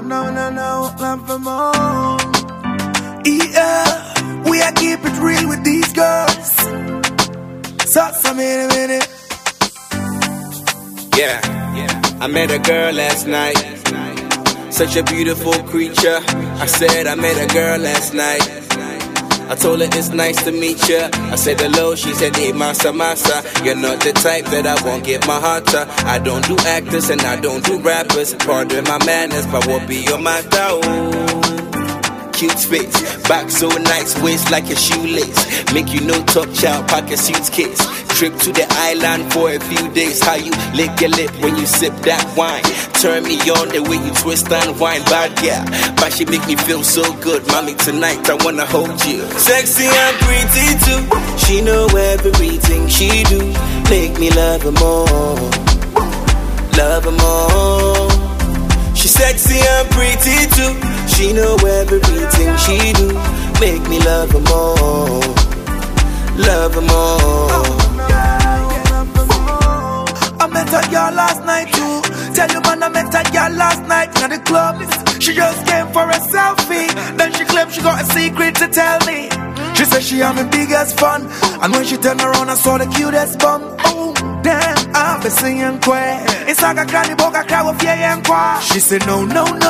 no, love for more. Yeah, we are keep it real with these girls. So minute. Yeah, I met a girl last night. Such a beautiful creature. I said I met a girl last night. I told her it's nice to meet ya. I said hello, she said hey masa. You're not the type that I won't give my heart to. I don't do actors and I don't do rappers. Pardon my manners, but what be your motto? Cute face, back so nice, waist like a shoelace. Make you no talk, child, pack a suitcase. Trip to the island for a few days. How you lick your lip when you sip that wine. Turn me on the way you twist and whine. Bad yeah, but she make me feel so good. Mommy, tonight I wanna hold you. Sexy and pretty too. She know everything she do. Make me love her more. Love her more. She sexy and pretty too. She know everything she do. Make me love her more. Love her more. I met a girl last night too. Tell you man, I met a girl last night in the club. She just came for a selfie. Then she claimed she got a secret to tell me. She said she had my biggest fun. And when she turned around I saw the cutest bum. Oh damn, I've been singing quay. It's like a granny boga cry with and qua. She said no.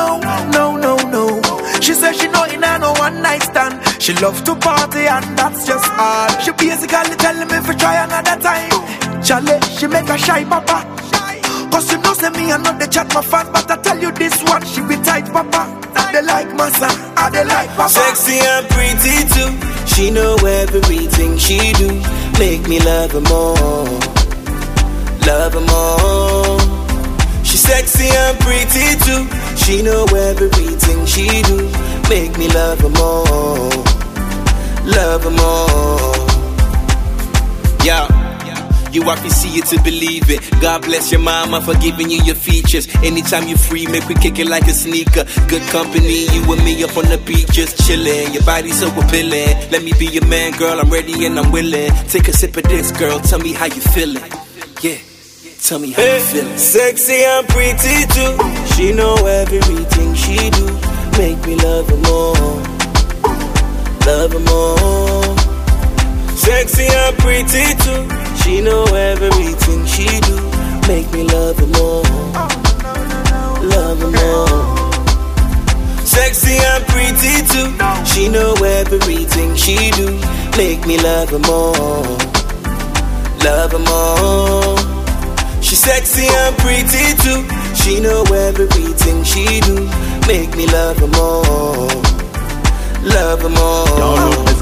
She said she know in no one night stand. She loves to party and that's just all. She basically telling me for try another time. Charlie, she make a shy papa. Cause you know say me I know they chat my fans. But I tell you this one, she be tight papa. They like massa, they like papa. Sexy and pretty too. She know everything she do. Make me love her more. Love her more. She sexy and pretty too. She know everything she do. Make me love her more. Love her more. Yeah. You have to see it to believe it. God bless your mama for giving you your features. Anytime you free, make we kick it like a sneaker. Good company, you and me up on the beach just chillin'. Your body so appealing. Let me be your man, girl, I'm ready and I'm willing. Take a sip of this, girl, tell me how you feeling. Yeah, tell me how you feeling. Sexy and pretty too. She know everything she do. Make me love her more. Love her more. Sexy and pretty too. She know everything she do. Make me love her more. Love her more. Sexy and pretty too. She know everything she do. Make me love her more. Love her more. She sexy and pretty too. She know everything she do. Make me love her more. Love her more.